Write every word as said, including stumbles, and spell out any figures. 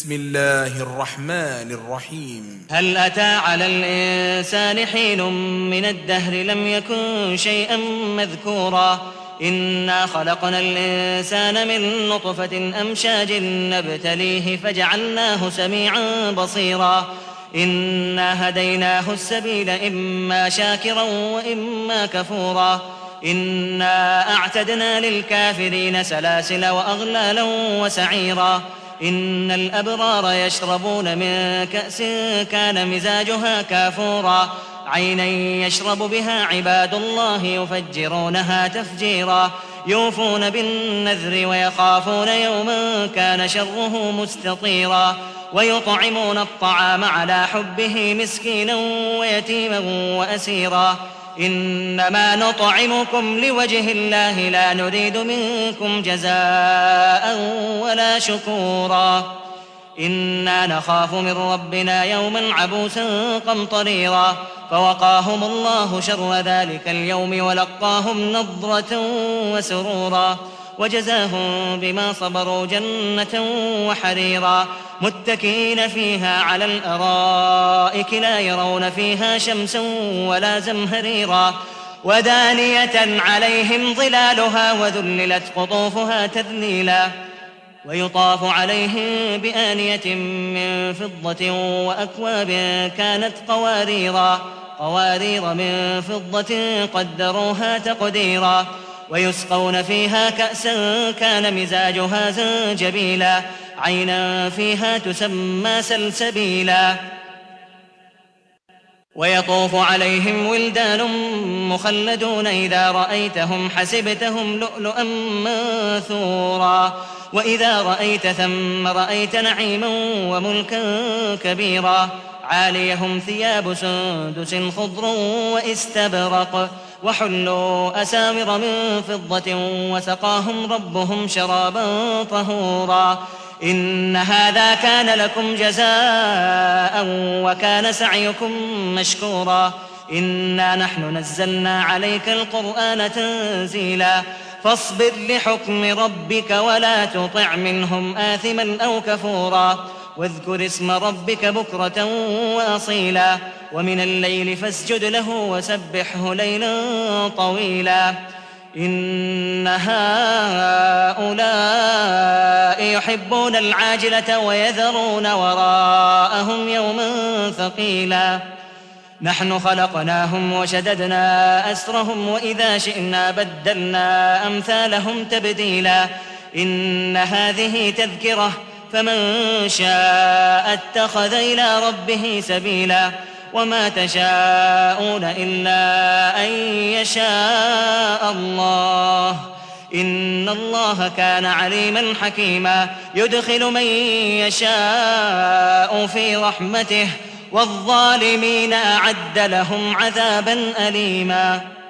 بسم الله الرحمن الرحيم هل أتى على الإنسان حين من الدهر لم يكن شيئا مذكورا إنا خلقنا الإنسان من نطفة أمشاج نبتليه فجعلناه سميعا بصيرا إنا هديناه السبيل إما شاكرا وإما كفورا إنا أعتدنا للكافرين سلاسل وأغلالا وسعيرا إن الأبرار يشربون من كأس كان مزاجها كافورا عينا يشرب بها عباد الله يفجرونها تفجيرا يوفون بالنذر ويخافون يوما كان شره مستطيرا ويطعمون الطعام على حبه مسكينا ويتيما وأسيرا إنما نطعمكم لوجه الله لا نريد منكم جزاء ولا شكورا إنا نخاف من ربنا يوما عبوسا قمطريرا فوقاهم الله شر ذلك اليوم ولقاهم نضرة وسرورا وجزاهم بما صبروا جنة وحريرا متكئين فيها على الأرائك لا يرون فيها شمسا ولا زمهريرا ودانية عليهم ظلالها وذللت قطوفها تذليلا ويطاف عليهم بآنية من فضة وأكواب كانت قواريرا قوارير من فضة قدروها تقديرا ويسقون فيها كأسا كان مزاجها زنجبيلا عينا فيها تسمى سلسبيلا ويطوف عليهم ولدان مخلدون إذا رأيتهم حسبتهم لؤلؤا منثورا وإذا رأيت ثم رأيت نعيما وملكا كبيرا عاليهم ثياب سندس خضر واستبرق وحلوا أساور من فضة وسقاهم ربهم شرابا طهورا إن هذا كان لكم جزاء وكان سعيكم مشكورا إنا نحن نزلنا عليك القرآن تنزيلا فاصبر لحكم ربك ولا تطع منهم آثما أو كفورا واذكر اسم ربك بكرة وأصيلا ومن الليل فاسجد له وسبحه ليلا طويلا إن هؤلاء يحبون العاجلة ويذرون وراءهم يوما ثقيلا نحن خلقناهم وشددنا أسرهم وإذا شئنا بدلنا أمثالهم تبديلا إن هذه تذكرة فمن شاء اتخذ إلى ربه سبيلا وما تشاءون إلا أن يشاء الله إن الله كان عليما حكيما يدخل من يشاء في رحمته والظالمين أعد لهم عذابا أليما.